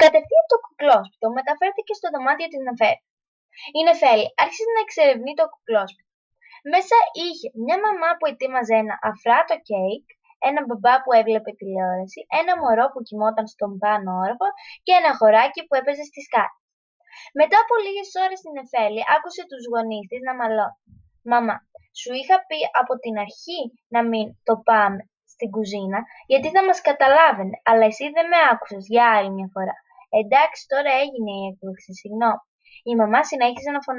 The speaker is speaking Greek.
Κατευθείαν το κουκλόσπιτο μεταφέρθηκε στο δωμάτιο της Νεφέλη. Η Νεφέλη άρχισε να εξερευνεί το κουκλόσπιτο. Μέσα είχε μια μαμά που ετοίμαζε ένα αφράτο κέικ, ένα μπαμπά που έβλεπε τηλεόραση, ένα μωρό που κοιμόταν στον πάνω όροφο και ένα αγοράκι που έπαιζε στις κάρτες. Μετά από λίγες ώρες η Νεφέλη άκουσε τους γονείς της να μαλώνουν. «Μαμά, σου είχα πει από την αρχή να μην το πάμε στην κουζίνα, γιατί θα μας καταλάβαινε, αλλά εσύ δεν με άκουσες για άλλη μια φορά. Εντάξει, τώρα έγινε η έκπληξη, συγγνώμη». Η μαμά συνέχισε να φωνάζει.